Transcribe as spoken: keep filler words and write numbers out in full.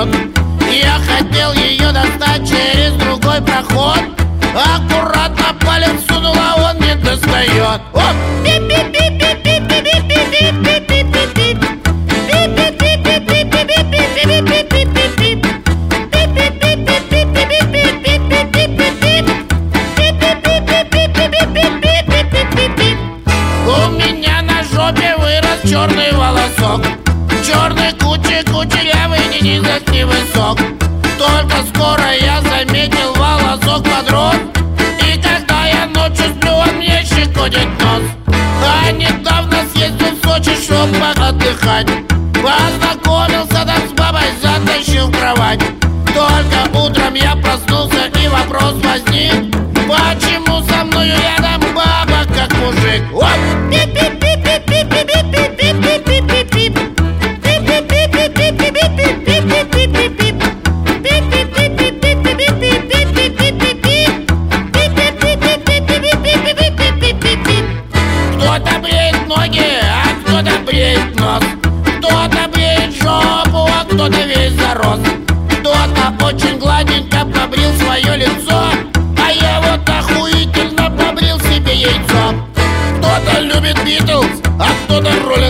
достает. Я хотел ее достать через другой проход, аккуратно палец сунул, а он не достает. Оп! У меня на жопе вырос черный волосок, черный кучи кучерявый, ни низок, ни высок. Только скоро я заметил, волосок подрос, и когда я ночью сплю, он мне щекочет нос. А недавно съездил в Сочи, чтоб отдыхать, познакомился там с бабой, затащил в кровать. Только утром я проснулся, и вопрос возник: почему со мною рядом баба, как мужик? Оп! Кто-то бреет ноги, а кто-то бреет нос. Кто-то бреет жопу, а кто-то весь зарос. Кто-то очень гладенько побрил свое лицо, а я вот охуительно побрил себе яйцо. Кто-то любит Битлз, а кто-то роль